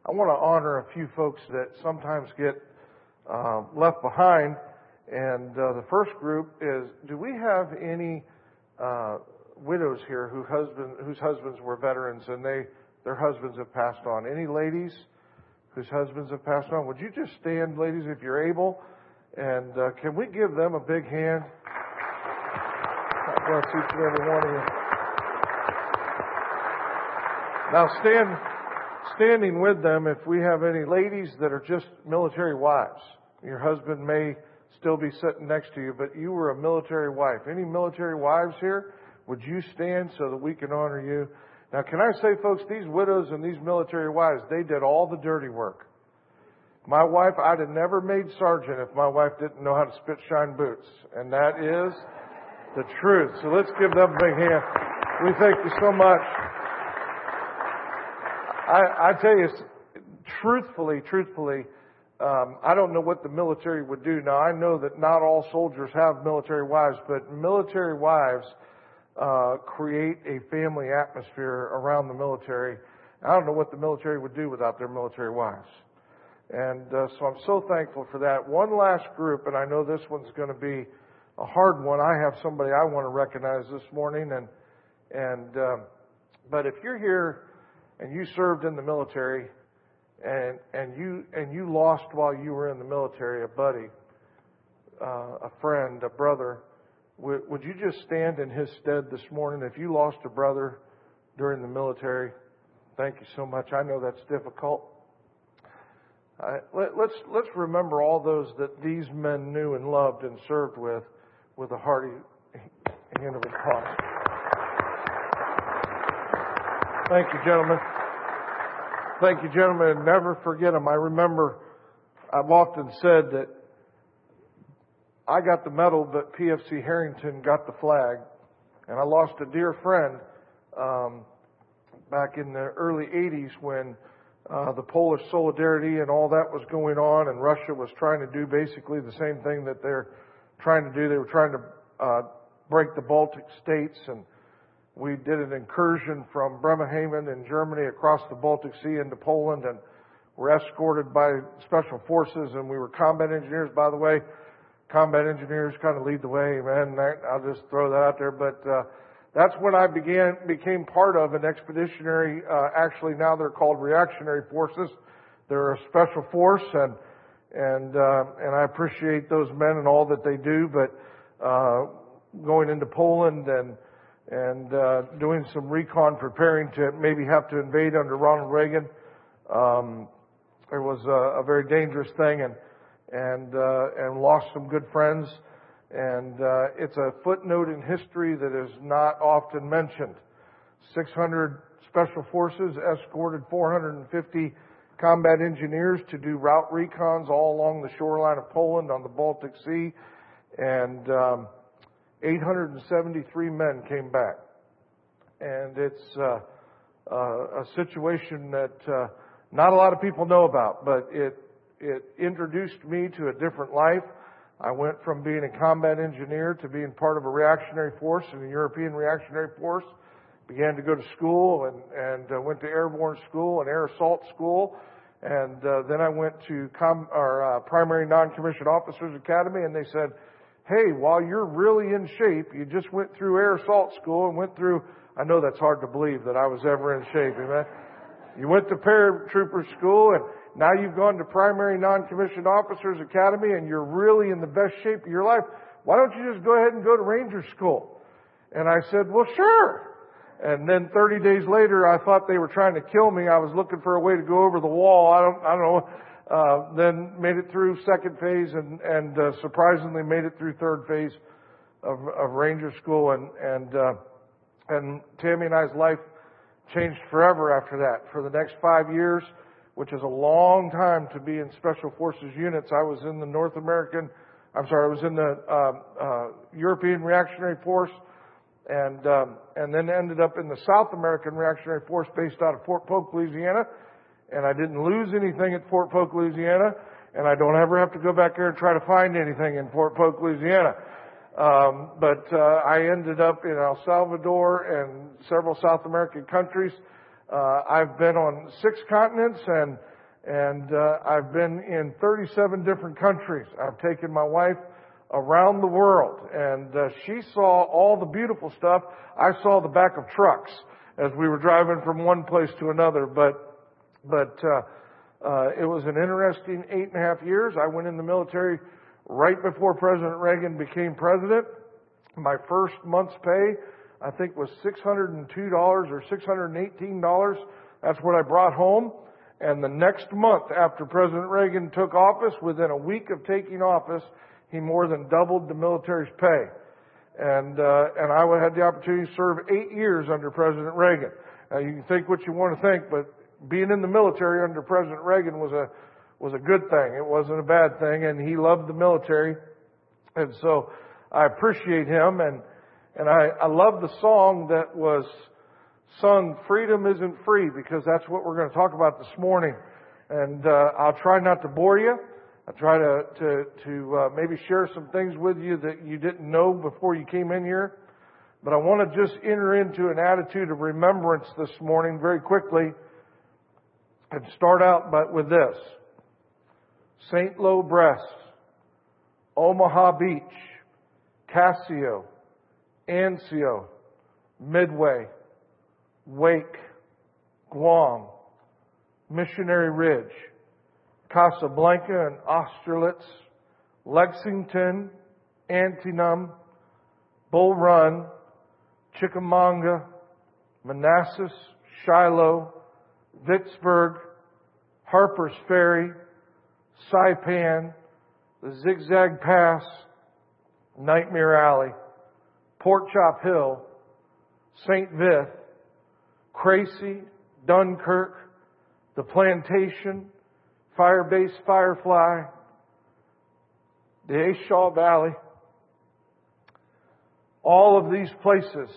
I want to honor a few folks that sometimes get left behind. And the first group is, do we have any widows here whose husbands were veterans and their husbands have passed on? Any ladies whose husbands have passed on? Would you just stand, ladies, if you're able? And can we give them a big hand? God bless each and every one of you. Now standing with them, if we have any ladies that are just military wives, your husband may still be sitting next to you, but you were a military wife. Any military wives here? Would you stand so that we can honor you? Now, can I say, folks, these widows and these military wives, they did all the dirty work. My wife, I'd have never made sergeant if my wife didn't know how to spit shine boots. And that is the truth. So let's give them a big hand. We thank you so much. I tell you, truthfully, I don't know what the military would do. Now, I know that not all soldiers have military wives, but military wives create a family atmosphere around the military. I don't know what the military would do without their military wives. And so I'm so thankful for that. One last group, and I know this one's going to be a hard one. I have somebody I want to recognize this morning, but if you're here and you served in the military, and you lost while you were in the military a buddy, a friend, a brother, would you just stand in his stead this morning? If you lost a brother during the military, thank you so much. I know that's difficult. Let's remember all those that these men knew and loved and served with a hearty hand of applause. Thank you, gentlemen. Thank you, gentlemen, and never forget them. I remember I've often said that I got the medal, but PFC Harrington got the flag. And I lost a dear friend back in the early 80s when the Polish Solidarity and all that was going on, and Russia was trying to do basically the same thing that they're trying to do. They were trying to break the Baltic states, and we did an incursion from Bremerhaven in Germany across the Baltic Sea into Poland, and were escorted by special forces, and we were combat engineers, by the way. Combat engineers kind of lead the way, man. I'll just throw that out there. But that's when I became part of an expeditionary, actually now they're called reactionary forces. They're a special force, and I appreciate those men and all that they do. But going into Poland and doing some recon, preparing to maybe have to invade under Ronald Reagan. It was a very dangerous thing, and lost some good friends. And it's a footnote in history that is not often mentioned. 600 special forces escorted 450 combat engineers to do route recons all along the shoreline of Poland on the Baltic Sea, and 873 men came back. And it's a situation that not a lot of people know about, but it introduced me to a different life. I went from being a combat engineer to being part of a reactionary force in the European reactionary force. Began to go to school and went to airborne school and air assault school. And then I went to primary non-commissioned officers academy, and they said, hey, while you're really in shape, you just went through air assault school and went through, I know that's hard to believe that I was ever in shape, amen? You went to paratrooper school, and now you've gone to primary non-commissioned officers academy, and you're really in the best shape of your life. Why don't you just go ahead and go to ranger school? And I said, well, sure. And then 30 days later, I thought they were trying to kill me. I was looking for a way to go over the wall. I don't know. Then made it through second phase and surprisingly made it through third phase of ranger school. And Tammy and I's life changed forever after that. For the next 5 years, which is a long time to be in Special Forces units, I was in the European Reactionary Force, and then ended up in the South American Reactionary Force based out of Fort Polk, Louisiana. And I didn't lose anything at Fort Polk, Louisiana, and I don't ever have to go back there and try to find anything in Fort Polk, Louisiana. But I ended up in El Salvador and several South American countries. I've been on 6 continents, and And I've been in 37 different countries. I've taken my wife around the world, and she saw all the beautiful stuff. I saw the back of trucks as we were driving from one place to another. But it was an interesting 8.5 years. I went in the military right before President Reagan became president. My first month's pay, I think, was $602 or $618. That's what I brought home. And the next month after President Reagan took office, within a week of taking office, he more than doubled the military's pay. And I had the opportunity to serve 8 years under President Reagan. Now, you can think what you want to think, but being in the military under President Reagan was a good thing. It wasn't a bad thing, and he loved the military. And so I appreciate him, and I love the song that was sung, "Freedom Isn't Free," because that's what we're going to talk about this morning. And I'll try not to bore you. I'll try to maybe share some things with you that you didn't know before you came in here. But I want to just enter into an attitude of remembrance this morning very quickly and start out with this. St. Lo Breast, Omaha Beach, Casio, Anzio, Midway, Wake, Guam, Missionary Ridge, Casablanca and Austerlitz, Lexington, Antietam, Bull Run, Chickamauga, Manassas, Shiloh, Vicksburg, Harper's Ferry, Saipan, the Zigzag Pass, Nightmare Alley, Pork Chop Hill, St. Vith, Crecy, Dunkirk, the Plantation, Firebase Firefly, the Ashaw Valley. All of these places,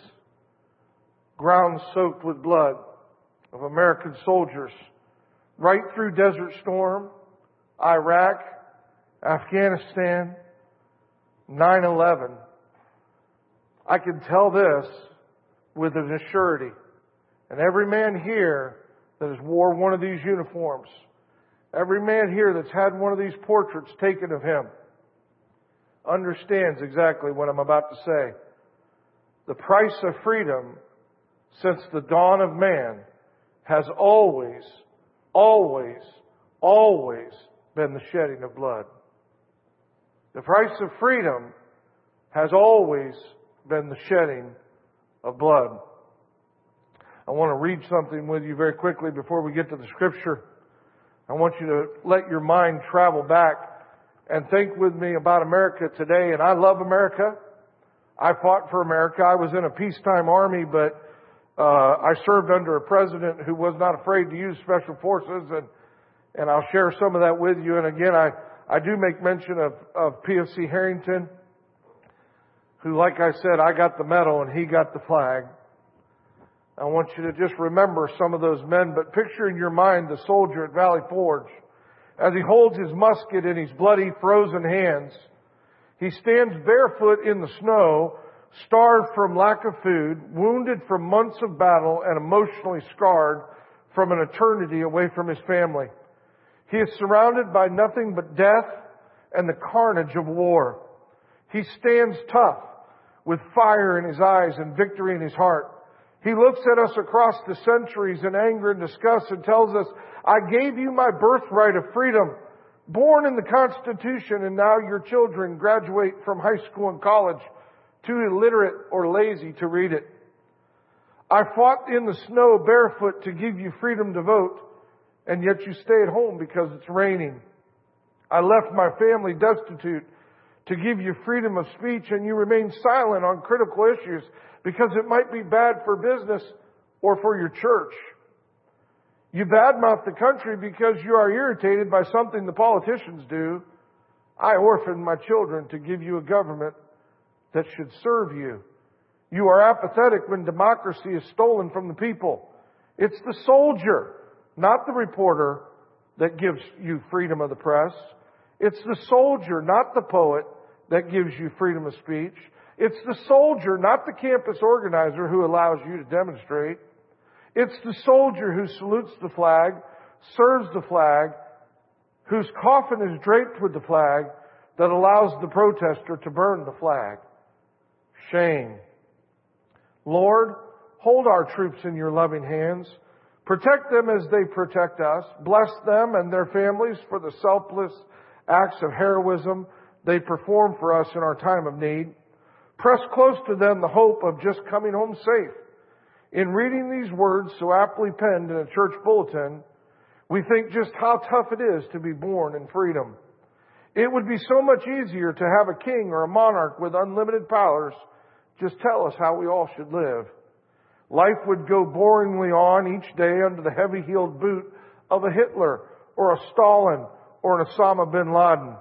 ground soaked with blood of American soldiers, right through Desert Storm, Iraq, Afghanistan, 9/11. I can tell this with an assurity. And every man here that has wore one of these uniforms, every man here that's had one of these portraits taken of him, understands exactly what I'm about to say. The price of freedom since the dawn of man has always, always, always been the shedding of blood. The price of freedom has always been the shedding of blood. I want to read something with you very quickly before we get to the scripture. I want you to let your mind travel back and think with me about America today. And I love America. I fought for America. I was in a peacetime army, but I served under a president who was not afraid to use special forces, and I'll share some of that with you. And again, I do make mention of PFC Harrington, who, like I said, I got the medal and he got the flag. I want you to just remember some of those men, but picture in your mind the soldier at Valley Forge as he holds his musket in his bloody, frozen hands. He stands barefoot in the snow, starved from lack of food, wounded from months of battle, and emotionally scarred from an eternity away from his family. He is surrounded by nothing but death and the carnage of war. He stands tough with fire in his eyes and victory in his heart. He looks at us across the centuries in anger and disgust and tells us, "I gave you my birthright of freedom, born in the Constitution, and now your children graduate from high school and college, too illiterate or lazy to read it. I fought in the snow barefoot to give you freedom to vote, and yet you stay at home because it's raining. I left my family destitute to give you freedom of speech, and you remain silent on critical issues because it might be bad for business or for your church. You badmouth the country because you are irritated by something the politicians do. I orphaned my children to give you a government that should serve you. You are apathetic when democracy is stolen from the people. It's the soldier, not the reporter, that gives you freedom of the press. It's the soldier, not the poet, that gives you freedom of speech. It's the soldier, not the campus organizer, who allows you to demonstrate. It's the soldier who salutes the flag, serves the flag, whose coffin is draped with the flag, that allows the protester to burn the flag. Shame. Lord, hold our troops in your loving hands. Protect them as they protect us. Bless them and their families for the selfless acts of heroism they perform for us in our time of need. Press close to them the hope of just coming home safe. In reading these words so aptly penned in a church bulletin, we think just how tough it is to be born in freedom. It would be so much easier to have a king or a monarch with unlimited powers just tell us how we all should live. Life would go boringly on each day under the heavy-heeled boot of a Hitler or a Stalin or an Osama bin Laden.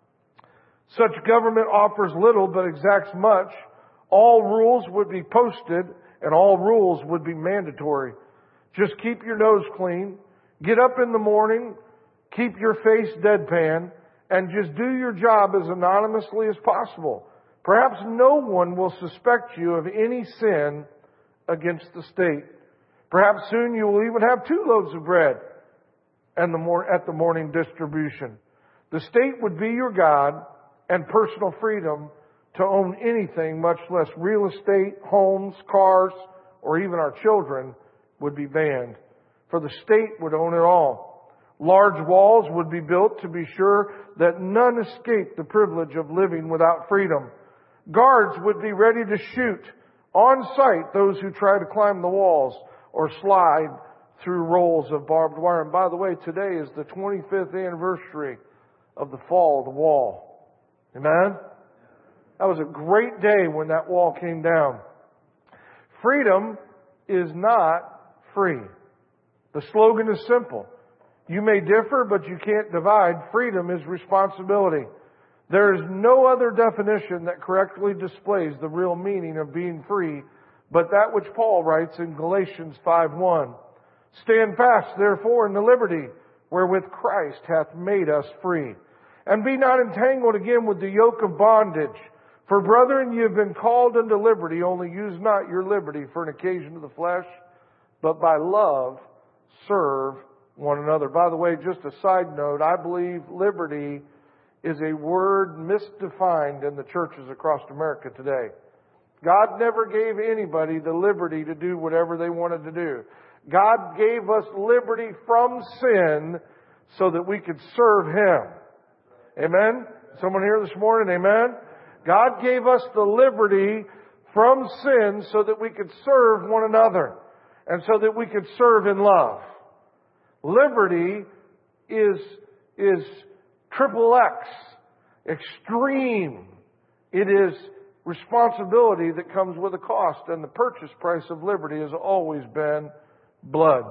Such government offers little but exacts much. All rules would be posted and all rules would be mandatory. Just keep your nose clean, get up in the morning, keep your face deadpan, and just do your job as anonymously as possible. Perhaps no one will suspect you of any sin against the state. Perhaps soon you will even have 2 loaves of bread and at the morning distribution. The state would be your God, and personal freedom to own anything, much less real estate, homes, cars, or even our children, would be banned. For the state would own it all. Large walls would be built to be sure that none escape the privilege of living without freedom. Guards would be ready to shoot on sight those who try to climb the walls or slide through rolls of barbed wire. And by the way, today is the 25th anniversary of the fall of the wall. Amen? That was a great day when that wall came down. Freedom is not free. The slogan is simple. You may differ, but you can't divide. Freedom is responsibility. There is no other definition that correctly displays the real meaning of being free, but that which Paul writes in Galatians 5:1. Stand fast, therefore, in the liberty wherewith Christ hath made us free. And be not entangled again with the yoke of bondage. For brethren, ye have been called unto liberty, only use not your liberty for an occasion of the flesh, but by love serve one another. By the way, just a side note, I believe liberty is a word misdefined in the churches across America today. God never gave anybody the liberty to do whatever they wanted to do. God gave us liberty from sin so that we could serve Him. Amen? Someone here this morning, amen? God gave us the liberty from sin so that we could serve one another and so that we could serve in love. Liberty is triple X, extreme. It is responsibility that comes with a cost, and the purchase price of liberty has always been blood.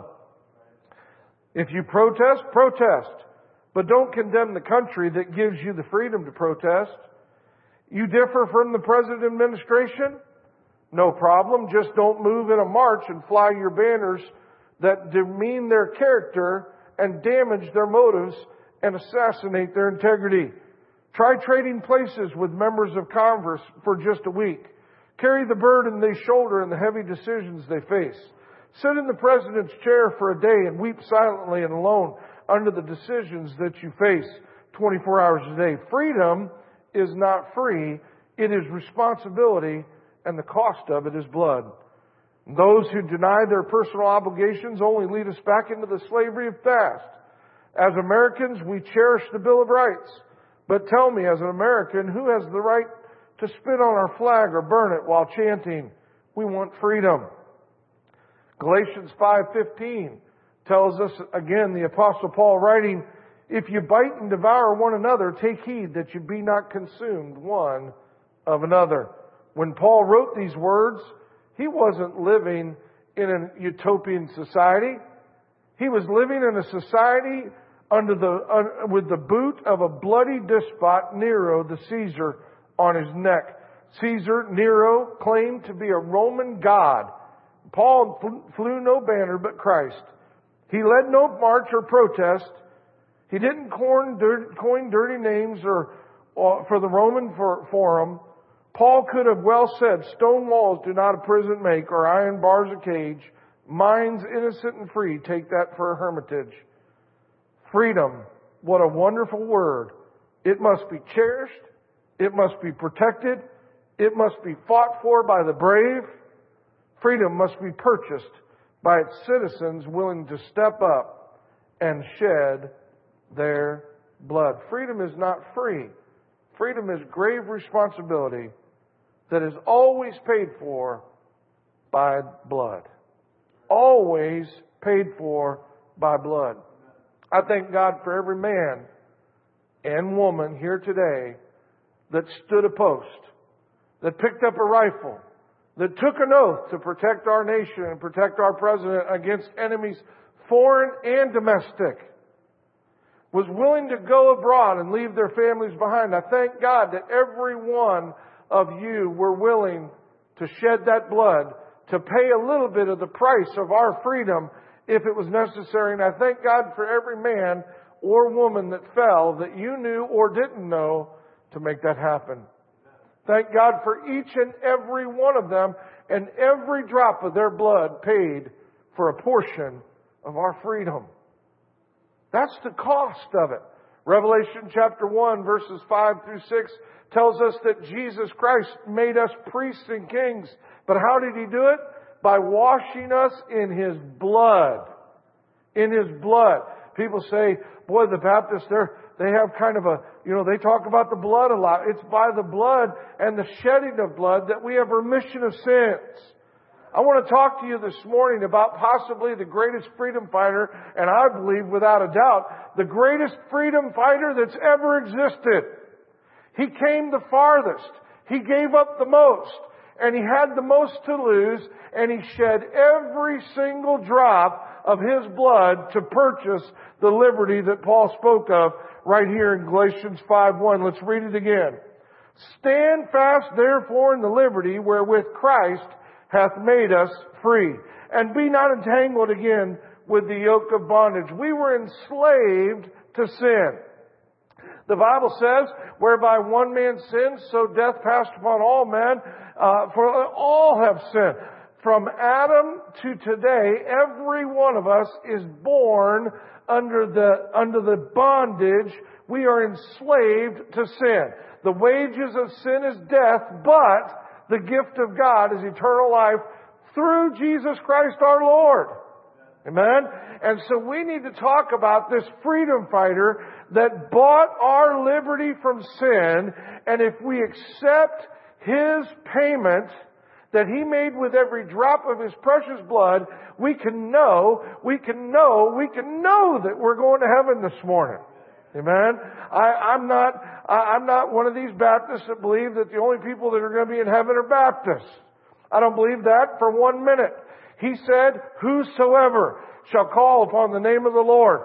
If you protest, protest. But don't condemn the country that gives you the freedom to protest. You differ from the present administration? No problem. Just don't move in a march and fly your banners that demean their character and damage their motives and assassinate their integrity. Try trading places with members of Congress for just a week. Carry the burden they shoulder and the heavy decisions they face. Sit in the president's chair for a day and weep silently and alone under the decisions that you face 24 hours a day. Freedom is not free. It is responsibility, and the cost of it is blood. Those who deny their personal obligations only lead us back into the slavery of past. As Americans, we cherish the Bill of Rights. But tell me, as an American, who has the right to spit on our flag or burn it while chanting, "We want freedom"? Galatians 5:15 tells us, again, the Apostle Paul writing, "If you bite and devour one another, take heed that you be not consumed one of another." When Paul wrote these words, he wasn't living in a utopian society. He was living in a society with the boot of a bloody despot, Nero the Caesar, on his neck. Nero claimed to be a Roman god. Paul flew no banner but Christ. He led no march or protest. He didn't coin dirty names for the Roman Forum. Paul could have well said, "Stone walls do not a prison make, or iron bars a cage. Minds innocent and free, take that for a hermitage." Freedom, what a wonderful word. It must be cherished. It must be protected. It must be fought for by the brave. Freedom must be purchased by its citizens willing to step up and shed their blood. Freedom is not free. Freedom is grave responsibility that is always paid for by blood. Always paid for by blood. I thank God for every man and woman here today that stood a post, that picked up a rifle, that took an oath to protect our nation and protect our president against enemies, foreign and domestic, was willing to go abroad and leave their families behind. I thank God that every one of you were willing to shed that blood, to pay a little bit of the price of our freedom if it was necessary. And I thank God for every man or woman that fell that you knew or didn't know to make that happen. Thank God for each and every one of them, and every drop of their blood paid for a portion of our freedom. That's the cost of it. Revelation chapter 1 verses 5 through 6 tells us that Jesus Christ made us priests and kings. But how did He do it? By washing us in His blood. In His blood. People say, boy, the Baptists, they have kind of a, they talk about the blood a lot. It's by the blood and the shedding of blood that we have remission of sins. I want to talk to you this morning about possibly the greatest freedom fighter, and I believe without a doubt, the greatest freedom fighter that's ever existed. He came the farthest. He gave up the most. And He had the most to lose. And He shed every single drop of His blood to purchase the liberty that Paul spoke of right here in Galatians 5:1. Let's read it again. Stand fast therefore in the liberty wherewith Christ hath made us free. And be not entangled again with the yoke of bondage. We were enslaved to sin. The Bible says, whereby one man sinned, so death passed upon all men, for all have sinned. From Adam to today, every one of us is born under the bondage. We are enslaved to sin. The wages of sin is death, but the gift of God is eternal life through Jesus Christ our Lord. Amen? And so we need to talk about this freedom fighter that bought our liberty from sin. And if we accept His payment that He made with every drop of His precious blood, we can know that we're going to heaven this morning. Amen? I'm not one of these Baptists that believe that the only people that are going to be in heaven are Baptists. I don't believe that for 1 minute. He said, whosoever shall call upon the name of the Lord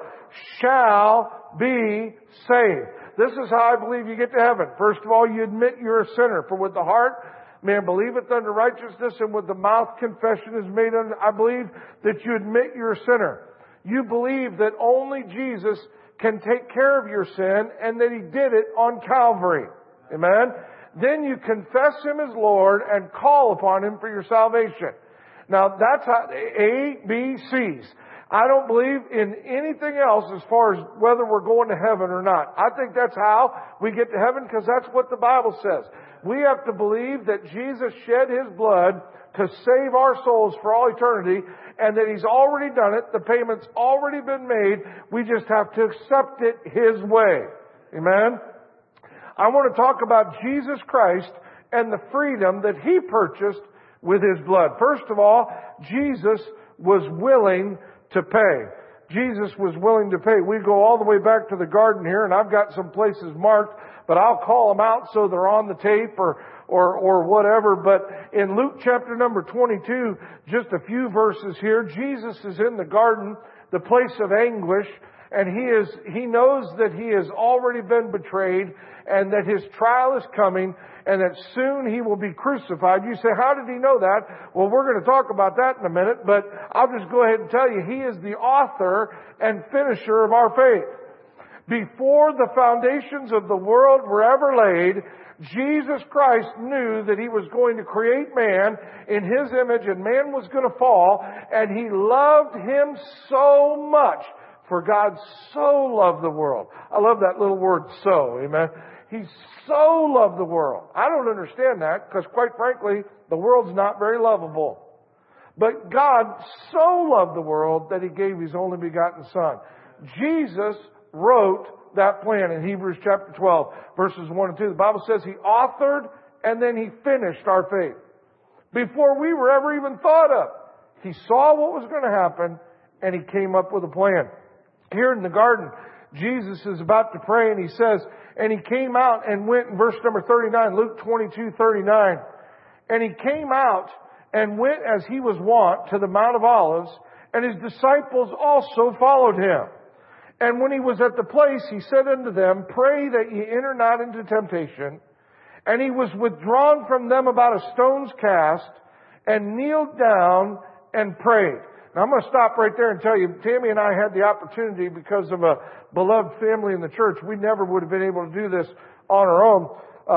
shall be saved. This is how I believe you get to heaven. First of all, you admit you're a sinner. For with the heart man believeth unto righteousness, and with the mouth confession is made unto. I believe that you admit you're a sinner. You believe that only Jesus can take care of your sin and that He did it on Calvary. Amen? Then you confess Him as Lord and call upon Him for your salvation. Now that's how A, B, C's. I don't believe in anything else as far as whether we're going to heaven or not. I think that's how we get to heaven because that's what the Bible says. We have to believe that Jesus shed His blood to save our souls for all eternity and that He's already done it. The payment's already been made. We just have to accept it His way. Amen? I want to talk about Jesus Christ and the freedom that He purchased with His blood. First of all, Jesus was willing to pay. Jesus was willing to pay. We go all the way back to the garden here, and I've got some places marked, but I'll call them out so they're on the tape or whatever. But in Luke chapter number 22, just a few verses here, Jesus is in the garden, the place of anguish, and he knows that He has already been betrayed and that His trial is coming and that soon He will be crucified. You say, how did He know that? Well, we're going to talk about that in a minute, but I'll just go ahead and tell you, He is the author and finisher of our faith. Before the foundations of the world were ever laid, Jesus Christ knew that He was going to create man in His image and man was going to fall, and He loved him so much For God so loved the world. I love that little word so, amen. He so loved the world. I don't understand that because quite frankly, the world's not very lovable. But God so loved the world that He gave His only begotten Son. Jesus wrote that plan in Hebrews chapter 12, verses 1 and 2. The Bible says He authored and then He finished our faith. Before we were ever even thought of. He saw what was going to happen and He came up with a plan. Here in the garden, Jesus is about to pray and He says, and He came out and went in verse number 39, Luke 22:39. And He came out and went as He was wont to the Mount of Olives, and His disciples also followed Him. And when He was at the place, He said unto them, Pray that ye enter not into temptation. And He was withdrawn from them about a stone's cast, and kneeled down and prayed. Now I'm going to stop right there and tell you, Tammy and I had the opportunity because of a beloved family in the church. We never would have been able to do this on our own.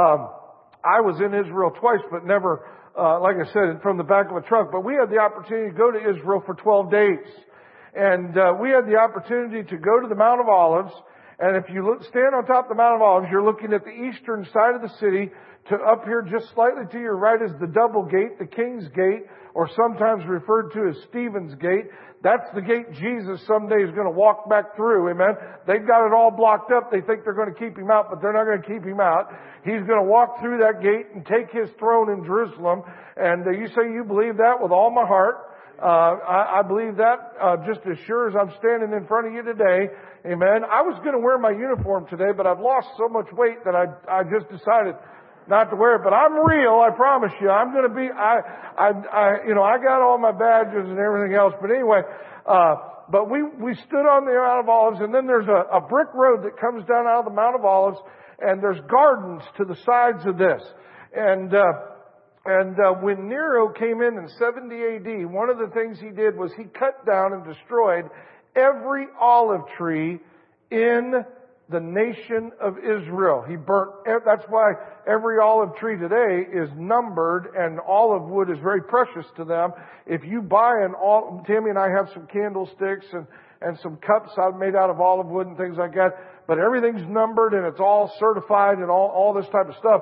I was in Israel twice, but never, like I said, from the back of a truck. But we had the opportunity to go to Israel for 12 days. And we had the opportunity to go to the Mount of Olives. And if you stand on top of the Mount of Olives, you're looking at the eastern side of the city. To up here just slightly to your right is the Double Gate, the King's Gate, or sometimes referred to as Stephen's Gate. That's the gate Jesus someday is going to walk back through, amen. They've got it all blocked up. They think they're going to keep Him out, but they're not going to keep Him out. He's going to walk through that gate and take His throne in Jerusalem. And you say you believe that with all my heart. I believe that just as sure as I'm standing in front of you today. Amen. I was going to wear my uniform today, but I've lost so much weight that I just decided not to wear it. But I'm real, I promise you. I'm going to be, I got all my badges and everything else. But anyway, but we stood on the Mount of Olives, and then there's a brick road that comes down out of the Mount of Olives, and there's gardens to the sides of this. And when Nero came in 70 AD, one of the things he did was he cut down and destroyed every olive tree in the nation of Israel. He burnt, that's why every olive tree today is numbered, and olive wood is very precious to them. If you buy Tammy and I have some candlesticks and some cups I've made out of olive wood and things like that, but everything's numbered and it's all certified and all this type of stuff.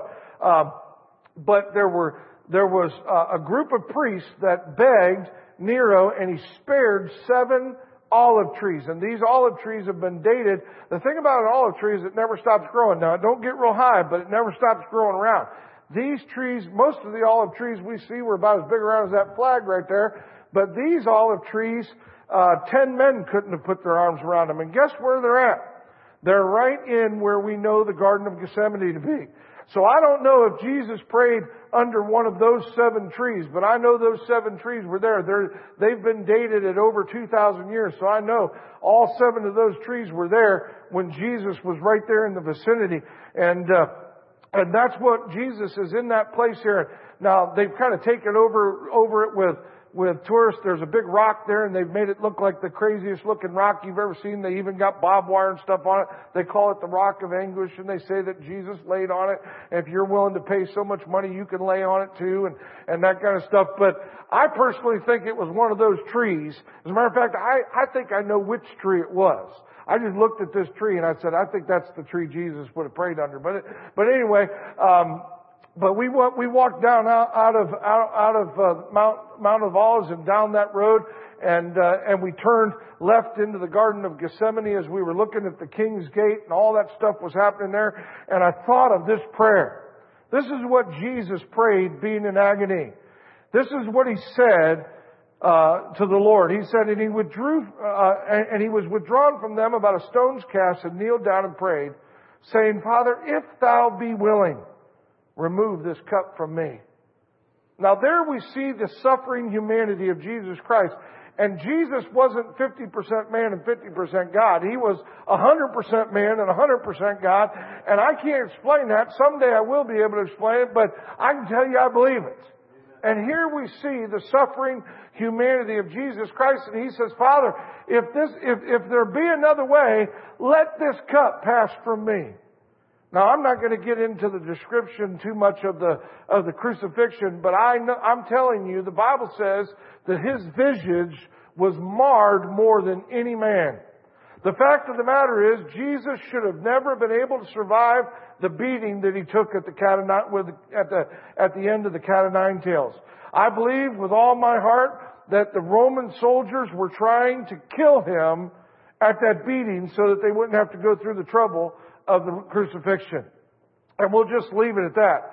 But there was a group of priests that begged Nero, and he spared 7 olive trees. And these olive trees have been dated. The thing about an olive tree is it never stops growing. Now, it don't get real high, but it never stops growing around. These trees, most of the olive trees we see were about as big around as that flag right there. But these olive trees, 10 men couldn't have put their arms around them. And guess where they're at? They're right in where we know the Garden of Gethsemane to be. So I don't know if Jesus prayed under one of those 7 trees, but I know those 7 trees were there. They've been dated at over 2,000 years, so I know all 7 of those trees were there when Jesus was right there in the vicinity. And that's what Jesus is in that place here. Now, they've kind of taken over it with tourists. There's a big rock there, and they've made it look like the craziest looking rock you've ever seen. They even got barbed wire and stuff on it. They call it the Rock of Anguish, and they say that Jesus laid on it. And if you're willing to pay so much money, you can lay on it too, and that kind of stuff. But I personally think it was one of those trees. As a matter of fact, I think I know which tree it was. I just looked at this tree and I said, I think that's the tree Jesus would have prayed under. But anyway, but we walked down out of Mount of Olives and down that road, and we turned left into the Garden of Gethsemane as we were looking at the King's Gate, and all that stuff was happening there. And I thought of this prayer. This is what Jesus prayed, being in agony. This is what He said to the Lord. He said, and He withdrew, and He was withdrawn from them about a stone's cast, and kneeled down and prayed, saying, Father, if Thou be willing, remove this cup from me. Now there we see the suffering humanity of Jesus Christ. And Jesus wasn't 50% man and 50% God. He was 100% man and 100% God. And I can't explain that. Someday I will be able to explain it, but I can tell you I believe it. And here we see the suffering humanity of Jesus Christ. And He says, Father, if there be another way, let this cup pass from me. Now, I'm not going to get into the description too much of the crucifixion, but I'm telling you, the Bible says that His visage was marred more than any man. The fact of the matter is, Jesus should have never been able to survive the beating that he took at the end of the cat of nine tails. I believe with all my heart that the Roman soldiers were trying to kill him at that beating so that they wouldn't have to go through the trouble of the crucifixion. And we'll just leave it at that.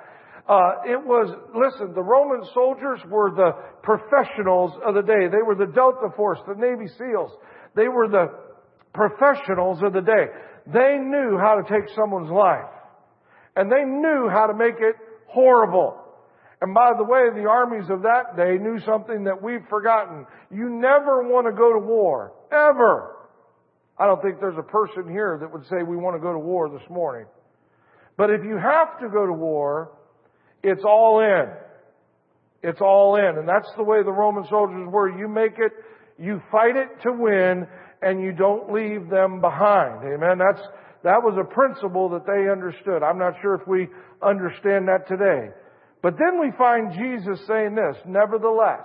The Roman soldiers were the professionals of the day. They were the Delta Force, the Navy SEALs. They were the professionals of the day. They knew how to take someone's life. And they knew how to make it horrible. And by the way, the armies of that day knew something that we've forgotten. You never want to go to war. Ever. I don't think there's a person here that would say we want to go to war this morning. But if you have to go to war, it's all in. It's all in. And that's the way the Roman soldiers were. You make it, you fight it to win, and you don't leave them behind. Amen. That was a principle that they understood. I'm not sure if we understand that today. But then we find Jesus saying this, nevertheless,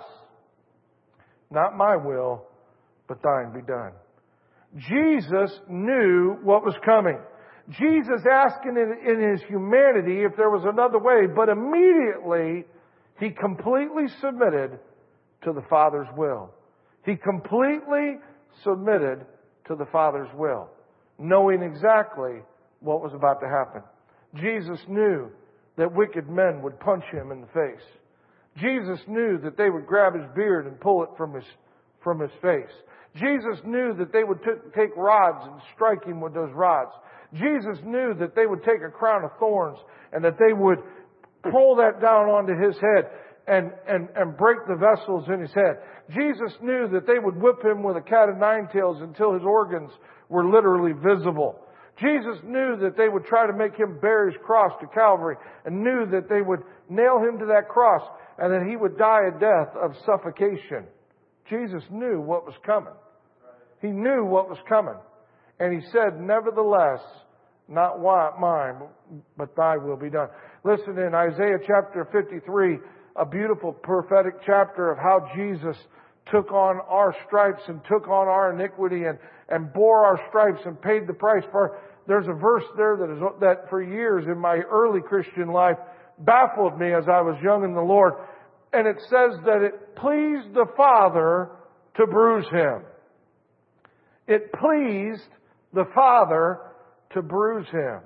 not my will, but thine be done. Jesus knew what was coming. Jesus asking in his humanity if there was another way, but immediately he completely submitted to the Father's will. He completely submitted to the Father's will, knowing exactly what was about to happen. Jesus knew that wicked men would punch him in the face. Jesus knew that they would grab his beard and pull it from his face. Jesus knew that they would take rods and strike him with those rods. Jesus knew that they would take a crown of thorns and that they would pull that down onto his head and break the vessels in his head. Jesus knew that they would whip him with a cat of nine tails until his organs were literally visible. Jesus knew that they would try to make him bear his cross to Calvary and knew that they would nail him to that cross and that he would die a death of suffocation. Jesus knew what was coming. He knew what was coming. And he said, nevertheless, not mine, but thy will be done. Listen, in Isaiah chapter 53, a beautiful prophetic chapter of how Jesus took on our stripes and took on our iniquity and bore our stripes and paid the price for. There's a verse there that for years in my early Christian life baffled me as I was young in the Lord. And it says that it pleased the Father to bruise him. It pleased the Father to bruise him.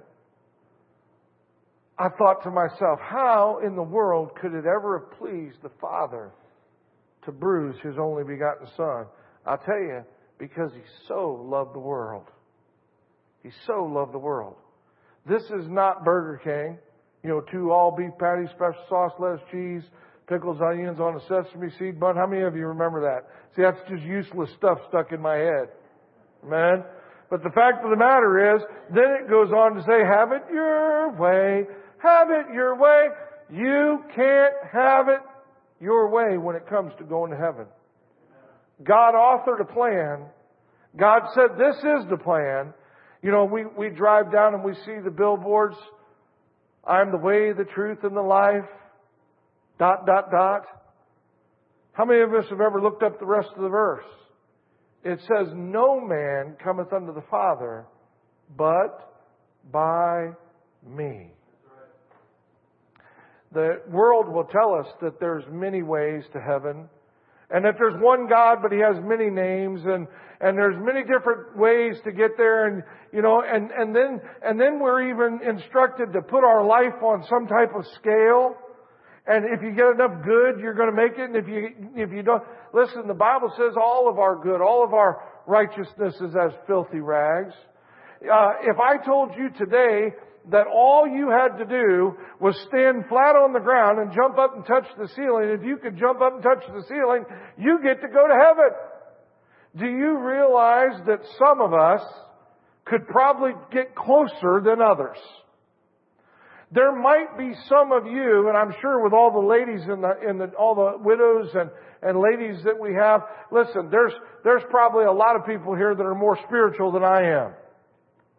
I thought to myself, how in the world could it ever have pleased the Father to bruise his only begotten Son? I'll tell you, because he so loved the world. He so loved the world. This is not Burger King. 2 all beef patties, special sauce, lettuce, cheese, pickles, onions on a sesame seed bun. How many of you remember that? See, that's just useless stuff stuck in my head. Amen? But the fact of the matter is, then it goes on to say, have it your way. Have it your way. You can't have it your way when it comes to going to heaven. God authored a plan. God said, this is the plan. We drive down and we see the billboards. I'm the way, the truth, and the life. ... How many of us have ever looked up the rest of the verse? It says, no man cometh unto the Father but by me. The world will tell us that there's many ways to heaven. And that there's one God, but He has many names, and there's many different ways to get there, and then we're even instructed to put our life on some type of scale. And if you get enough good, you're going to make it. And if you don't, listen, the Bible says all of our good, all of our righteousness is as filthy rags. If I told you today that all you had to do was stand flat on the ground and jump up and touch the ceiling, if you could jump up and touch the ceiling, you get to go to heaven. Do you realize that some of us could probably get closer than others? There might be some of you, and I'm sure with all the ladies all the widows and ladies that we have, listen, there's probably a lot of people here that are more spiritual than I am.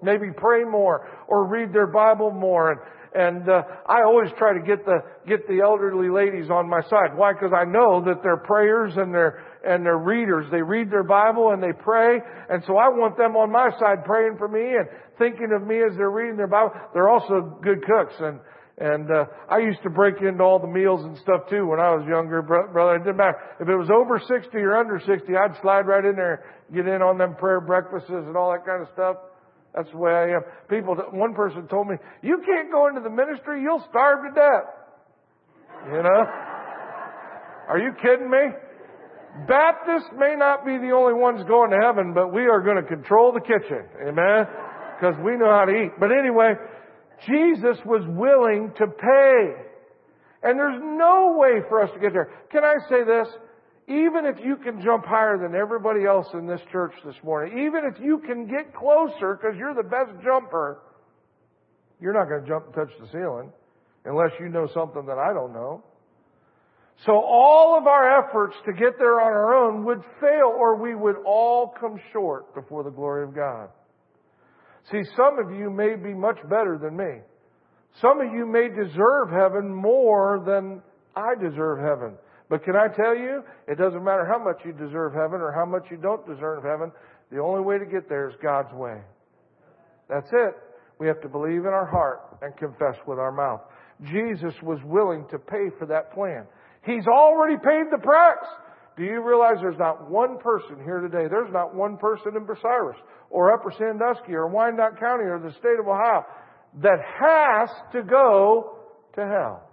maybe pray more or read their Bible more. And I always try to get the elderly ladies on my side. Why? Because I know that they're prayers and they're readers. They read their Bible and they pray. And so I want them on my side praying for me and thinking of me as they're reading their Bible. They're also good cooks. And I used to break into all the meals and stuff too when I was younger, brother. It didn't matter. If it was over 60 or under 60, I'd slide right in there, get in on them prayer breakfasts and all that kind of stuff. That's the way I am. One person told me, you can't go into the ministry, you'll starve to death. You know? Are you kidding me? Baptists may not be the only ones going to heaven, but we are going to control the kitchen. Amen? Because we know how to eat. But anyway, Jesus was willing to pay. And there's no way for us to get there. Can I say this? Even if you can jump higher than everybody else in this church this morning, even if you can get closer because you're the best jumper, you're not going to jump and touch the ceiling unless you know something that I don't know. So all of our efforts to get there on our own would fail, or we would all come short before the glory of God. See, some of you may be much better than me. Some of you may deserve heaven more than I deserve heaven. But can I tell you, it doesn't matter how much you deserve heaven or how much you don't deserve heaven. The only way to get there is God's way. That's it. We have to believe in our heart and confess with our mouth. Jesus was willing to pay for that plan. He's already paid the price. Do you realize there's not one person here today, there's not one person in Bucyrus or Upper Sandusky or Wyandotte County or the state of Ohio that has to go to hell.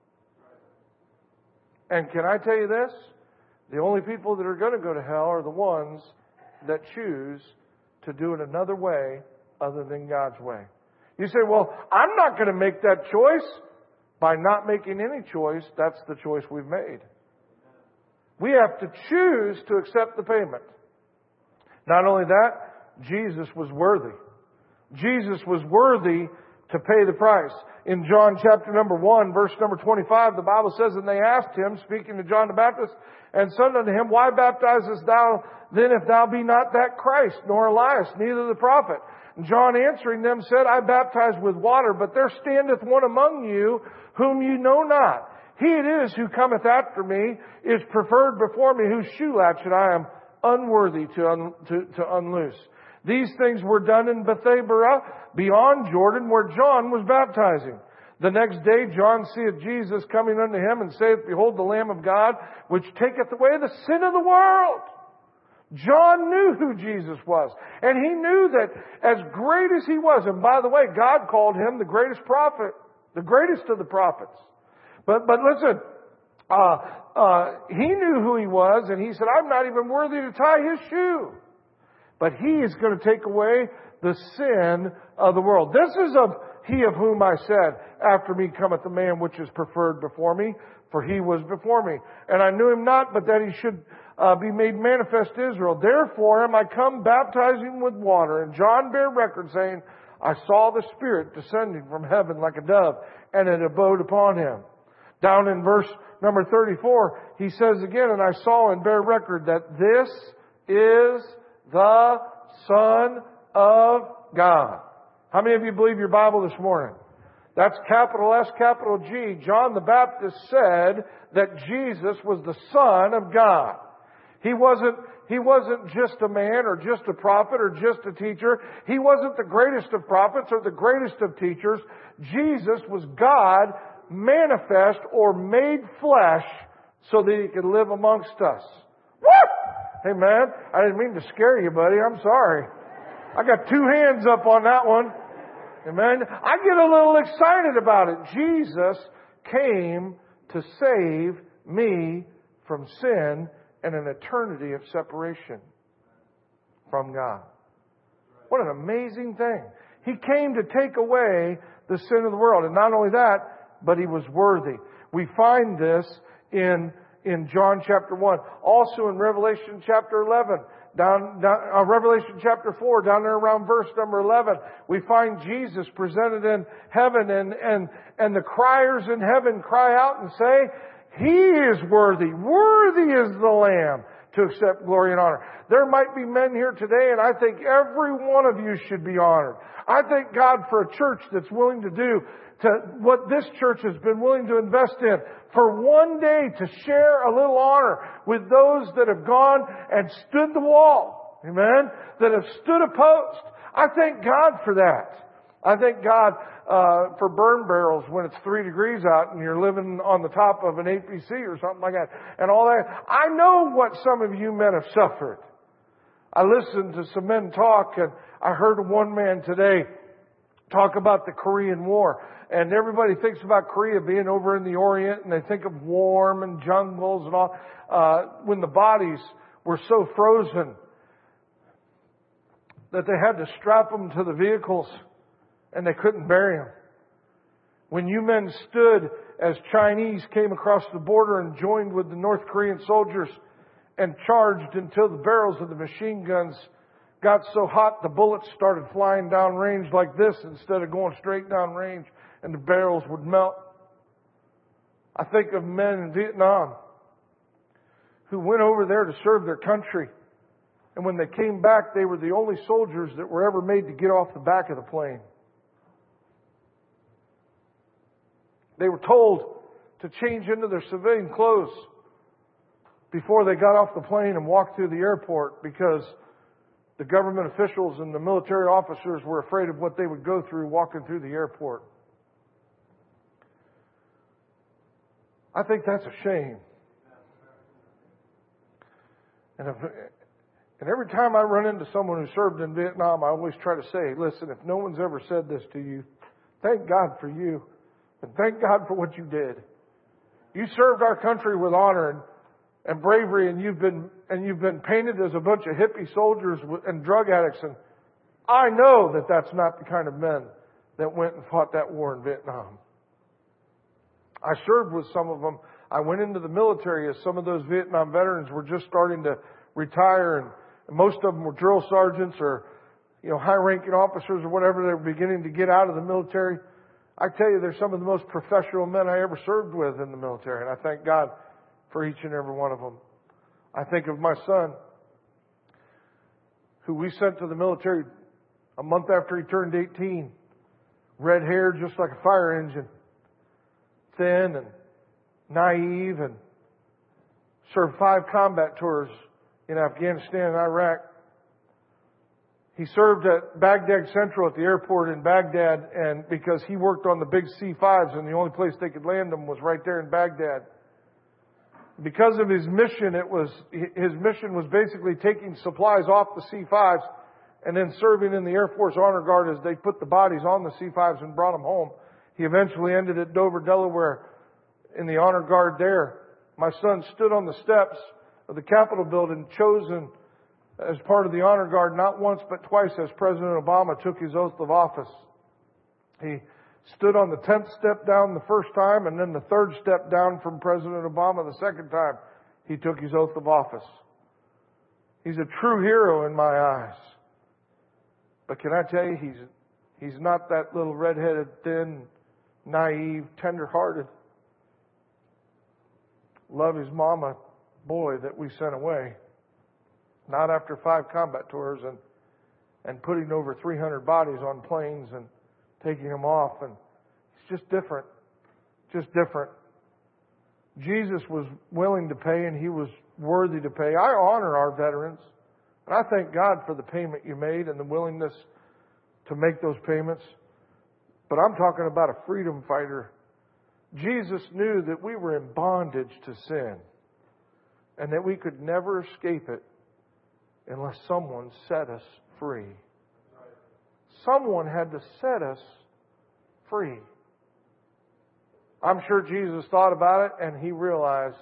And can I tell you this? The only people that are going to go to hell are the ones that choose to do it another way other than God's way. You say, well, I'm not going to make that choice. By not making any choice, that's the choice we've made. We have to choose to accept the payment. Not only that, Jesus was worthy. Jesus was worthy to pay the price. In John chapter number 1, verse number 25, the Bible says, and they asked him, speaking to John the Baptist, and said unto him, why baptizest thou then if thou be not that Christ, nor Elias, neither the prophet? And John answering them said, I baptize with water, but there standeth one among you whom you know not. He it is who cometh after me is preferred before me, whose shoe latchet I am unworthy to unloose. These things were done in Bethabara, beyond Jordan, where John was baptizing. The next day John seeth Jesus coming unto him, and saith, behold, the Lamb of God, which taketh away the sin of the world. John knew who Jesus was. And he knew that as great as he was, and by the way, God called him the greatest prophet, the greatest of the prophets. But listen, he knew who he was, and he said, I'm not even worthy to tie his shoe. But he is going to take away the sin of the world. This is of he of whom I said, after me cometh the man which is preferred before me, for he was before me. And I knew him not, but that he should be made manifest to Israel. Therefore am I come baptizing with water. And John bare record, saying, I saw the Spirit descending from heaven like a dove, and it abode upon him. Down in verse number 34, he says again, and I saw and bear record that this is the Son of God. How many of you believe your Bible this morning? That's capital S, capital G. John the Baptist said that Jesus was the Son of God. He wasn't just a man or just a prophet or just a teacher. He wasn't the greatest of prophets or the greatest of teachers. Jesus was God manifest or made flesh so that he could live amongst us. Woo! Hey man, I didn't mean to scare you, buddy. I'm sorry. I got two hands up on that one. Amen. I get a little excited about it. Jesus came to save me from sin and an eternity of separation from God. What an amazing thing. He came to take away the sin of the world. And not only that, but he was worthy. We find this in John chapter 1. Also in Revelation chapter 11. Revelation chapter 4, down there around verse number 11, we find Jesus presented in heaven, and the criers in heaven cry out and say, He is worthy. Worthy is the Lamb to accept glory and honor. There might be men here today, and I think every one of you should be honored. I thank God for a church that's willing to do what this church has been willing to invest in, for one day to share a little honor with those that have gone and stood the wall. Amen? That have stood a post. I thank God for that. I thank God for burn barrels when it's 3 degrees out and you're living on the top of an APC or something like that and all that. I know what some of you men have suffered. I listened to some men talk, and I heard one man today talk about the Korean War. And everybody thinks about Korea being over in the Orient, and they think of warm and jungles and all. When the bodies were so frozen that they had to strap them to the vehicles and they couldn't bury them. When you men stood as Chinese came across the border and joined with the North Korean soldiers and charged until the barrels of the machine guns got so hot the bullets started flying down range like this instead of going straight down range, and the barrels would melt. I think of men in Vietnam who went over there to serve their country. And when they came back, they were the only soldiers that were ever made to get off the back of the plane. They were told to change into their civilian clothes before they got off the plane and walked through the airport, because the government officials and the military officers were afraid of what they would go through walking through the airport. I think that's a shame. And every time I run into someone who served in Vietnam, I always try to say, listen, if no one's ever said this to you, thank God for you. And thank God for what you did. You served our country with honor and bravery, and you've been painted as a bunch of hippie soldiers and drug addicts. And I know that that's not the kind of men that went and fought that war in Vietnam. I served with some of them. I went into the military as some of those Vietnam veterans were just starting to retire, and most of them were drill sergeants or, high-ranking officers or whatever. They were beginning to get out of the military. I tell you, they're some of the most professional men I ever served with in the military, and I thank God for each and every one of them. I think of my son, who we sent to the military a month after he turned 18. Red hair, just like a fire engine. Thin and naive, and served 5 combat tours in Afghanistan and Iraq. He served at Baghdad Central at the airport in Baghdad, and because he worked on the big C-5s, and the only place they could land them was right there in Baghdad. Because of his mission, his mission was basically taking supplies off the C-5s and then serving in the Air Force Honor Guard as they put the bodies on the C-5s and brought them home. He eventually ended at Dover, Delaware in the Honor Guard there. My son stood on the steps of the Capitol building, chosen as part of the Honor Guard not once but twice as President Obama took his oath of office. He stood on the 10th step down the first time, and then the 3rd step down from President Obama the second time he took his oath of office. He's a true hero in my eyes. But can I tell you, he's not that little red-headed, thin, naive, tender-hearted, love his mama boy that we sent away. Not after 5 combat tours and putting over 300 bodies on planes and taking them off. And it's just different. Just different. Jesus was willing to pay, and He was worthy to pay. I honor our veterans. And I thank God for the payment you made and the willingness to make those payments. But I'm talking about a freedom fighter. Jesus knew that we were in bondage to sin and that we could never escape it unless someone set us free. Someone had to set us free. I'm sure Jesus thought about it, and He realized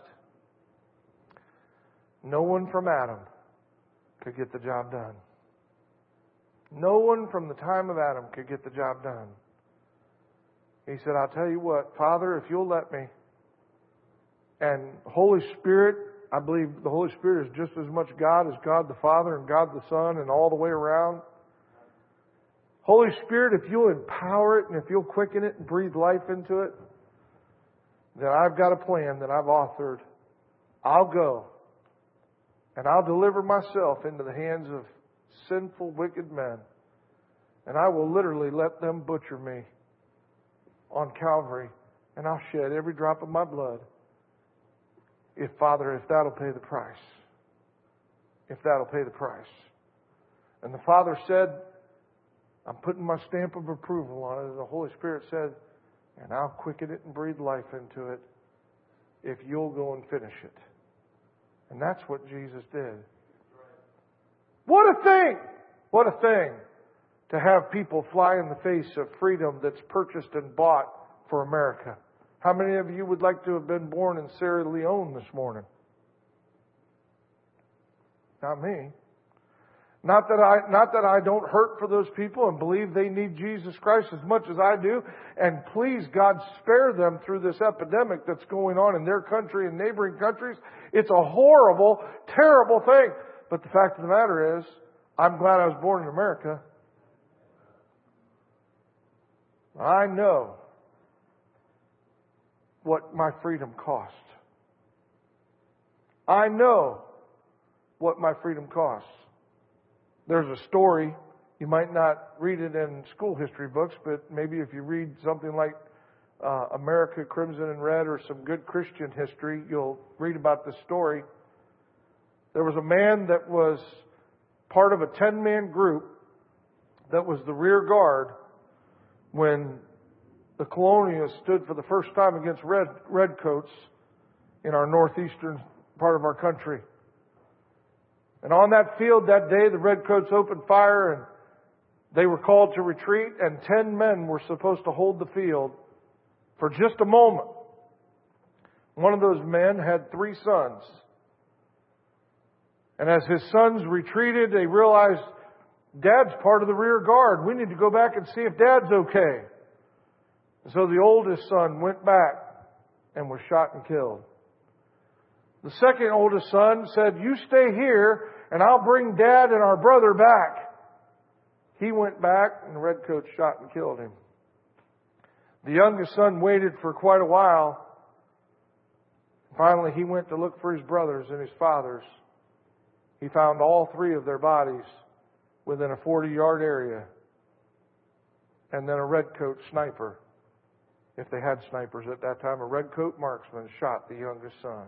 no one from Adam could get the job done. No one from the time of Adam could get the job done. He said, I'll tell you what, Father, if you'll let me. And Holy Spirit, I believe the Holy Spirit is just as much God as God the Father and God the Son and all the way around. Holy Spirit, if you'll empower it and if you'll quicken it and breathe life into it, then I've got a plan that I've authored. I'll go. And I'll deliver myself into the hands of sinful, wicked men. And I will literally let them butcher me on Calvary. And I'll shed every drop of my blood. If that'll pay the price. If that'll pay the price. And the Father said, I'm putting my stamp of approval on it. And the Holy Spirit said, and I'll quicken it and breathe life into it if you'll go and finish it. And that's what Jesus did. What a thing! What a thing to have people fly in the face of freedom that's purchased and bought for America. How many of you would like to have been born in Sierra Leone this morning? Not me. Not that I don't hurt for those people and believe they need Jesus Christ as much as I do. And please, God, spare them through this epidemic that's going on in their country and neighboring countries. It's a horrible, terrible thing. But the fact of the matter is, I'm glad I was born in America. I know what my freedom cost. I know what my freedom costs. There's a story, you might not read it in school history books, but maybe if you read something like America Crimson and Red or some good Christian history, you'll read about this story. There was a man that was part of a 10-man group that was the rear guard when the colonialists stood for the first time against redcoats in our northeastern part of our country. And on that field that day, the redcoats opened fire and they were called to retreat, and 10 men were supposed to hold the field for just a moment. One of those men had 3 sons. And as his sons retreated, they realized, Dad's part of the rear guard. We need to go back and see if Dad's okay. And so the oldest son went back and was shot and killed. The second oldest son said, you stay here and I'll bring Dad and our brother back. He went back and the redcoats shot and killed him. The youngest son waited for quite a while. Finally, he went to look for his brothers and his fathers. He found all 3 of their bodies within a 40-yard area. And then a redcoat sniper, if they had snipers at that time, a redcoat marksman shot the youngest son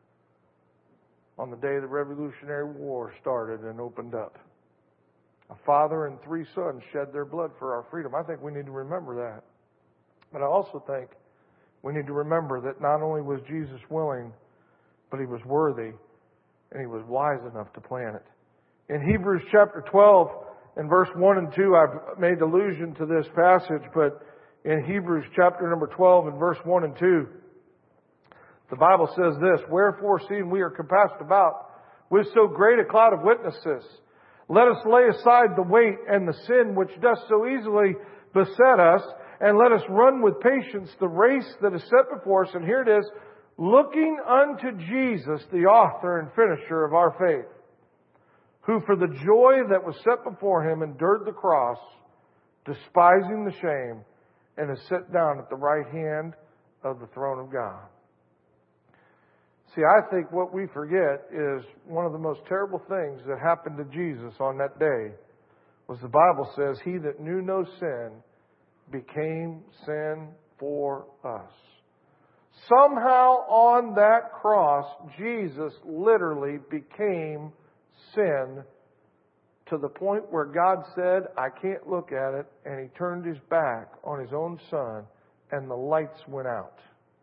on the day the Revolutionary War started and opened up. A father and 3 sons shed their blood for our freedom. I think we need to remember that. But I also think we need to remember that not only was Jesus willing, but He was worthy and He was wise enough to plan it. In Hebrews chapter 12 and verse 1 and 2, I've made allusion to this passage, but in Hebrews chapter number 12 and verse 1 and 2, the Bible says this, wherefore, seeing we are compassed about with so great a cloud of witnesses, let us lay aside the weight and the sin which doth so easily beset us, and let us run with patience the race that is set before us. And here it is, looking unto Jesus, the author and finisher of our faith, who for the joy that was set before Him endured the cross, despising the shame, and is set down at the right hand of the throne of God. See, I think what we forget is one of the most terrible things that happened to Jesus on that day was the Bible says, He that knew no sin became sin for us. Somehow on that cross, Jesus literally became sin to the point where God said, I can't look at it, and He turned His back on His own Son, and the lights went out.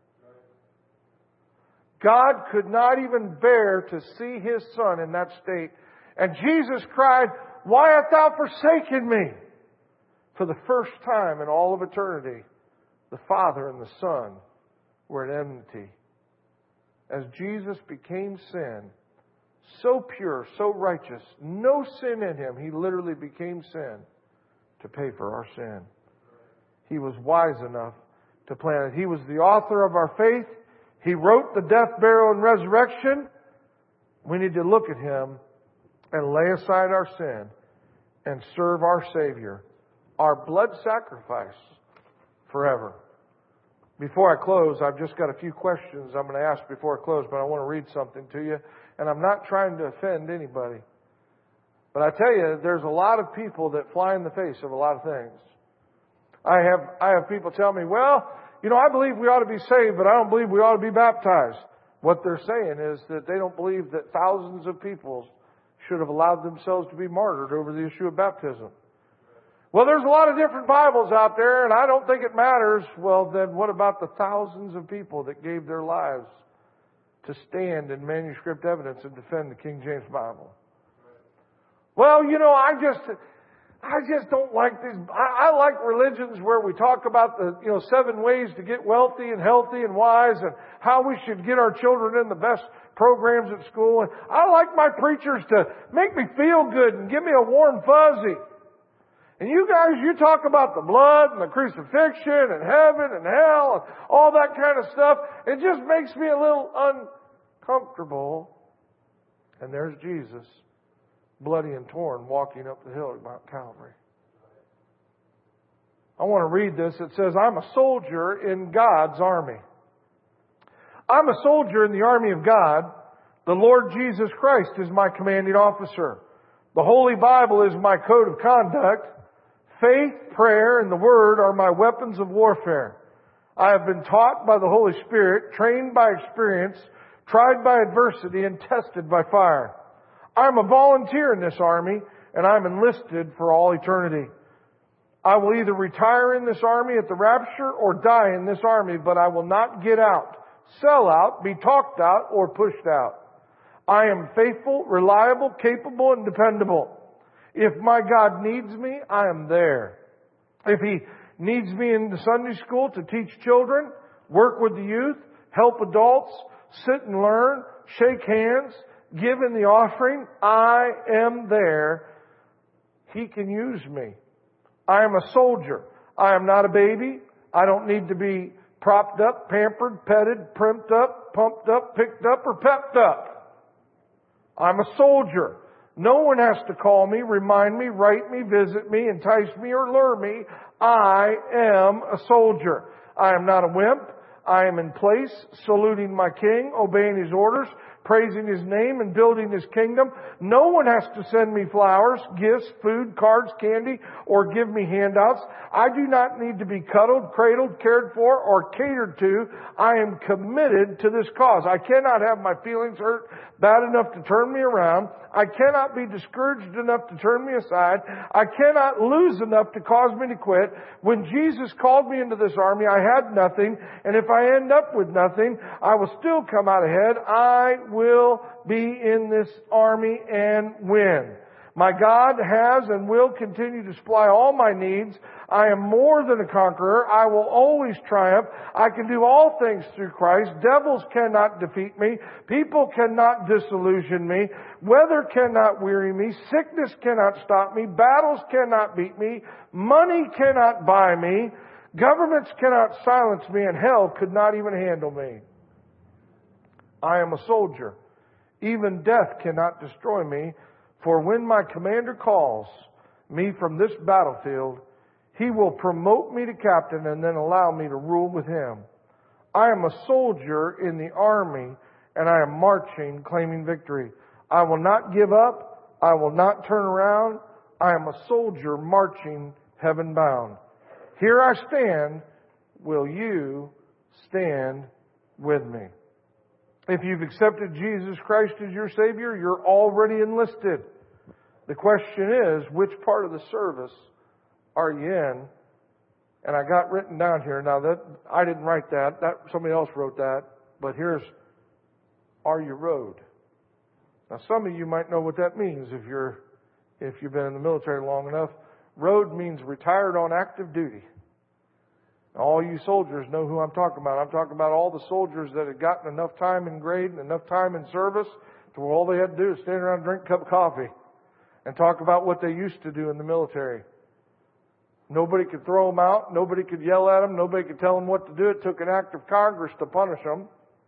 God could not even bear to see His Son in that state. And Jesus cried, why hast Thou forsaken me? For the first time in all of eternity, the Father and the Son were at enmity. As Jesus became sin, so pure, so righteous, no sin in Him, He literally became sin to pay for our sin. He was wise enough to plan it. He was the author of our faith. He wrote the death, burial, and resurrection. We need to look at Him and lay aside our sin and serve our Savior, our blood sacrifice forever. Before I close, I've just got a few questions I'm going to ask before I close, but I want to read something to you. And I'm not trying to offend anybody. But I tell you, there's a lot of people that fly in the face of a lot of things. I have people tell me, well, I believe we ought to be saved, but I don't believe we ought to be baptized. What they're saying is that they don't believe that thousands of people should have allowed themselves to be martyred over the issue of baptism. Well, there's a lot of different Bibles out there, and I don't think it matters. Well, then what about the thousands of people that gave their lives to stand in manuscript evidence and defend the King James Bible? Well, I just don't like these. I like religions where we talk about the 7 ways to get wealthy and healthy and wise, and how we should get our children in the best programs at school. And I like my preachers to make me feel good and give me a warm fuzzy. And you guys, you talk about the blood and the crucifixion and heaven and hell and all that kind of stuff. It just makes me a little uncomfortable. And there's Jesus, bloody and torn, walking up the hill at Mount Calvary. I want to read this. It says, I'm a soldier in God's army. I'm a soldier in the army of God. The Lord Jesus Christ is my commanding officer. The Holy Bible is my code of conduct. Faith, prayer, and the Word are my weapons of warfare. I have been taught by the Holy Spirit, trained by experience, tried by adversity, and tested by fire. I'm a volunteer in this army, and I'm enlisted for all eternity. I will either retire in this army at the rapture or die in this army, but I will not get out, sell out, be talked out, or pushed out. I am faithful, reliable, capable, and dependable. If my God needs me, I am there. If He needs me in the Sunday school to teach children, work with the youth, help adults, sit and learn, shake hands, give in the offering, I am there. He can use me. I am a soldier. I am not a baby. I don't need to be propped up, pampered, petted, primped up, pumped up, picked up, or pepped up. I'm a soldier. No one has to call me, remind me, write me, visit me, entice me, or lure me. I am a soldier. I am not a wimp. I am in place, saluting my King, obeying His orders, praising His name, and building His kingdom. No one has to send me flowers, gifts, food, cards, candy, or give me handouts. I do not need to be cuddled, cradled, cared for, or catered to. I am committed to this cause. I cannot have my feelings hurt bad enough to turn me around. I cannot be discouraged enough to turn me aside. I cannot lose enough to cause me to quit. When Jesus called me into this army, I had nothing. And if I end up with nothing, I will still come out ahead. I will be in this army and win. My God has and will continue to supply all my needs. I am more than a conqueror. I will always triumph. I can do all things through Christ. Devils cannot defeat me. People cannot disillusion me. Weather cannot weary me. Sickness cannot stop me. Battles cannot beat me. Money cannot buy me. Governments cannot silence me. And hell could not even handle me. I am a soldier. Even death cannot destroy me. For when my commander calls me from this battlefield, he will promote me to captain and then allow me to rule with him. I am a soldier in the army, and I am marching, claiming victory. I will not give up. I will not turn around. I am a soldier marching heaven bound. Here I stand. Will you stand with me? If you've accepted Jesus Christ as your Savior, you're already enlisted. The question is, which part of the service are you in? And I got written down here. Now that I didn't write that. Somebody else wrote that. But here's, are you rode? Now some of you might know what that means if you've been in the military long enough. Rode means retired on active duty. All you soldiers know who I'm talking about. I'm talking about all the soldiers that had gotten enough time in grade and enough time in service to where all they had to do is stand around and drink a cup of coffee and talk about what they used to do in the military. Nobody could throw them out. Nobody could yell at them. Nobody could tell them what to do. It took an act of Congress to punish them.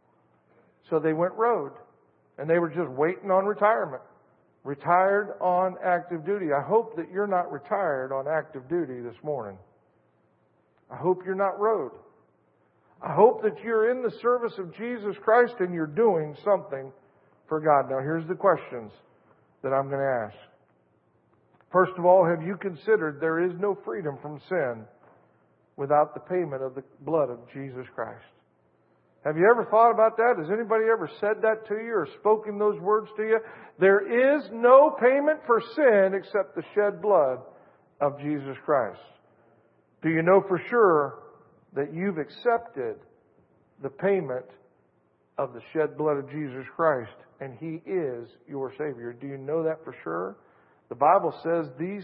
So they went road. And they were just waiting on retirement. Retired on active duty. I hope that you're not retired on active duty this morning. I hope you're not rode. I hope that you're in the service of Jesus Christ and you're doing something for God. Now, here's the questions that I'm going to ask. First of all, have you considered there is no freedom from sin without the payment of the blood of Jesus Christ? Have you ever thought about that? Has anybody ever said that to you or spoken those words to you? There is no payment for sin except the shed blood of Jesus Christ. Do you know for sure that you've accepted the payment of the shed blood of Jesus Christ and He is your Savior? Do you know that for sure? The Bible says, these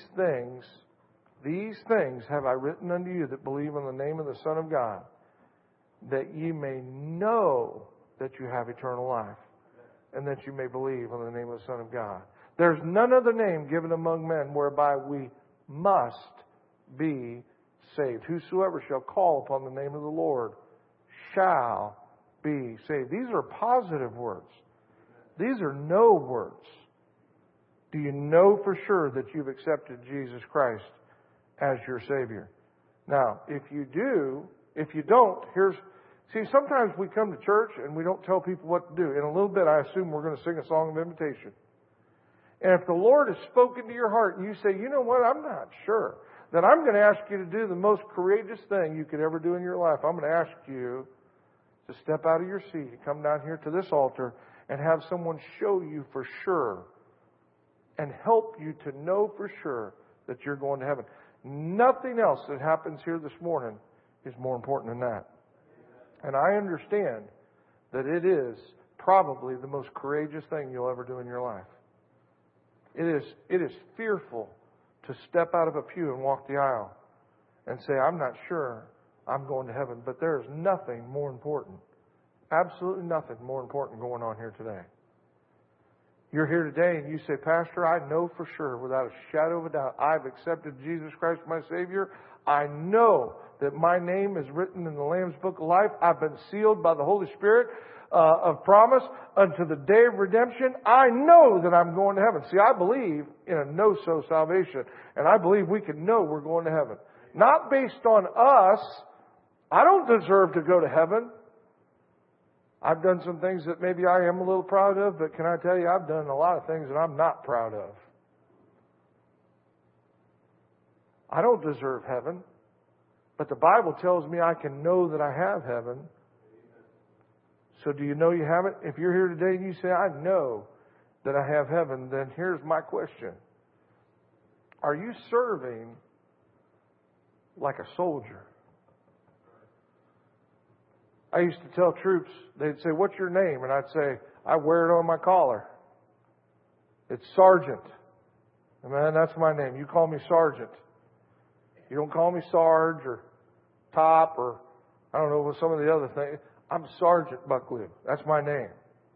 things have I written unto you that believe in the name of the Son of God, that ye may know that you have eternal life, and that you may believe on the name of the Son of God. There's none other name given among men whereby we must be saved. Whosoever shall call upon the name of the Lord shall be saved. These are positive words. These are no words. Do you know for sure that you've accepted Jesus Christ as your Savior? Now, if you don't, sometimes we come to church and we don't tell people what to do. In a little bit, I assume we're going to sing a song of invitation. And if the Lord has spoken to your heart and you say, you know what, I'm not sure, then I'm going to ask you to do the most courageous thing you could ever do in your life. I'm going to ask you to step out of your seat and come down here to this altar and have someone show you for sure and help you to know for sure that you're going to heaven. Nothing else that happens here this morning is more important than that. And I understand that it is probably the most courageous thing you'll ever do in your life. It is fearful to step out of a pew and walk the aisle and say, I'm not sure I'm going to heaven. But there is nothing more important, absolutely nothing more important going on here today. You're here today and you say, Pastor, I know for sure, without a shadow of a doubt, I've accepted Jesus Christ my Savior. I know that my name is written in the Lamb's Book of Life. I've been sealed by the Holy Spirit of promise unto the day of redemption. I know that I'm going to heaven. See, I believe in a know-so salvation. And I believe we can know we're going to heaven. Not based on us. I don't deserve to go to heaven. I've done some things that maybe I am a little proud of, but can I tell you, I've done a lot of things that I'm not proud of. I don't deserve heaven, but the Bible tells me I can know that I have heaven. So do you know you have it? If you're here today and you say, I know that I have heaven, then here's my question. Are you serving like a soldier? I used to tell troops, they'd say, what's your name? And I'd say, I wear it on my collar. It's Sergeant. And man, that's my name. You call me Sergeant. You don't call me Sarge or Top or, I don't know, what some of the other things. I'm Sergeant Bucklew. That's my name.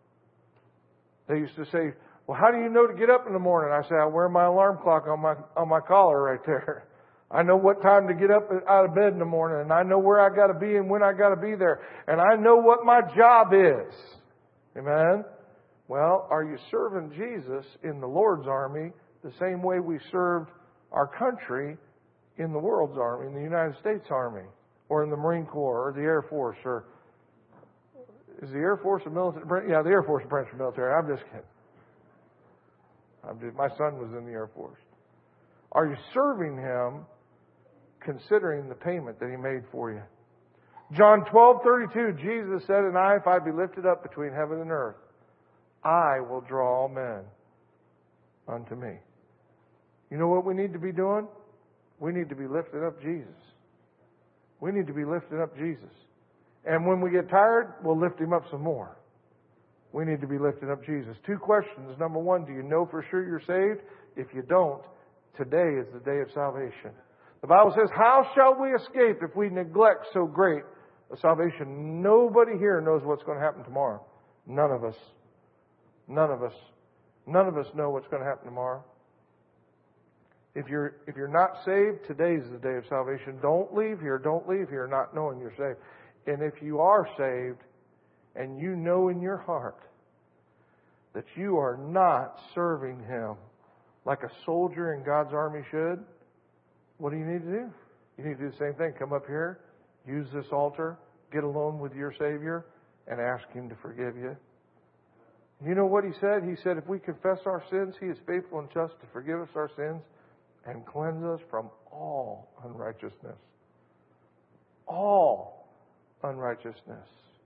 They used to say, well, how do you know to get up in the morning? I say, I wear my alarm clock on my collar right there. I know what time to get up out of bed in the morning, and I know where I got to be and when I got to be there, and I know what my job is. Amen? Well, are you serving Jesus in the Lord's army the same way we served our country in the world's army, in the United States Army, or in the Marine Corps, or the Air Force, or is the Air Force a military? Yeah, the Air Force branch of military. I'm just kidding. My son was in the Air Force. Are you serving Him considering the payment that He made for you? John 12:32, Jesus said, and if I be lifted up between heaven and earth, I will draw all men unto me. You know what we need to be doing? We need to be lifting up Jesus. We need to be lifting up Jesus. And when we get tired, we'll lift Him up some more. We need to be lifting up Jesus. 2 questions. Number 1, do you know for sure you're saved? If you don't, today is the day of salvation. The Bible says, how shall we escape if we neglect so great a salvation? Nobody here knows what's going to happen tomorrow. None of us. None of us. None of us know what's going to happen tomorrow. If you're not saved, today's the day of salvation. Don't leave here. Don't leave here not knowing you're saved. And if you are saved and you know in your heart that you are not serving Him like a soldier in God's army should, what do you need to do? You need to do the same thing. Come up here, use this altar, get alone with your Savior and ask Him to forgive you? You know what He said? He said, if we confess our sins, He is faithful and just to forgive us our sins and cleanse us from all unrighteousness. All unrighteousness.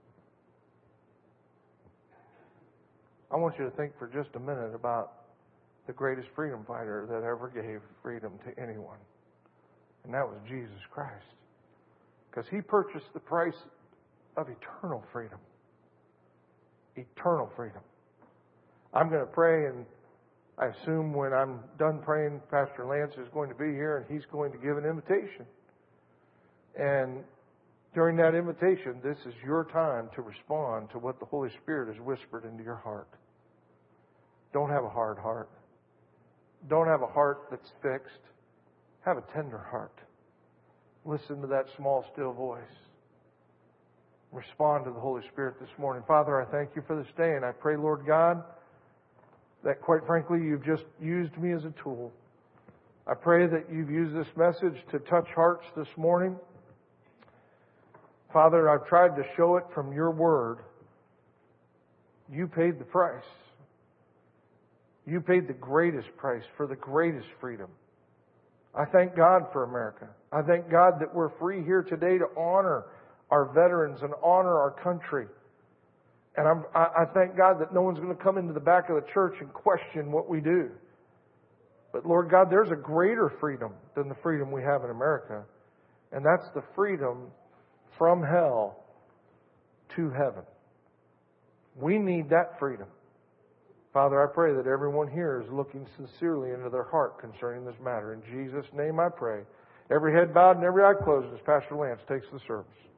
I want you to think for just a minute about the greatest freedom fighter that ever gave freedom to anyone. And that was Jesus Christ. Because He purchased the price of eternal freedom. Eternal freedom. I'm going to pray, and I assume when I'm done praying, Pastor Lance is going to be here, and he's going to give an invitation. And during that invitation, this is your time to respond to what the Holy Spirit has whispered into your heart. Don't have a hard heart. Don't have a heart that's fixed. Have a tender heart. Listen to that small, still voice. Respond to the Holy Spirit this morning. Father, I thank You for this day, and I pray, Lord God, that quite frankly, You've just used me as a tool. I pray that You've used this message to touch hearts this morning. Father, I've tried to show it from Your Word. You paid the price. You paid the greatest price for the greatest freedom. I thank God for America. I thank God that we're free here today to honor our veterans and honor our country. And I thank God that no one's going to come into the back of the church and question what we do. But Lord God, there's a greater freedom than the freedom we have in America. And that's the freedom from hell to heaven. We need that freedom. Father, I pray that everyone here is looking sincerely into their heart concerning this matter. In Jesus' name I pray. Every head bowed and every eye closed as Pastor Lance takes the service.